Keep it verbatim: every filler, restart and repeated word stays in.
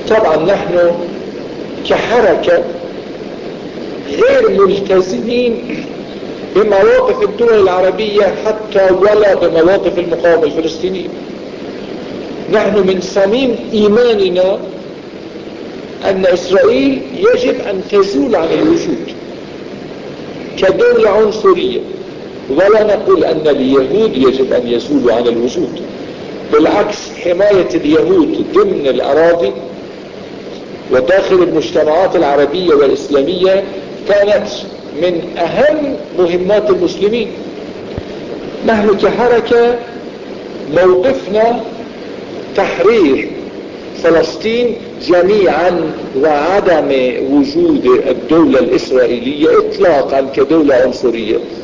طبعا نحن كحركة غير ملتزمين بمواقف الدول العربية حتى ولا بمواقف المقاومة الفلسطينية. نحن من صميم إيماننا أن إسرائيل يجب أن تزول عن الوجود كدولة عنصرية، ولا نقول أن اليهود يجب أن يزولوا عن الوجود. بالعكس، حماية اليهود ضمن الأراضي وداخل المجتمعات العربية والإسلامية كانت من أهم مهمات المسلمين. نحن كحركة موقفنا تحرير فلسطين جميعا وعدم وجود الدولة الإسرائيلية إطلاقا كدولة عنصرية.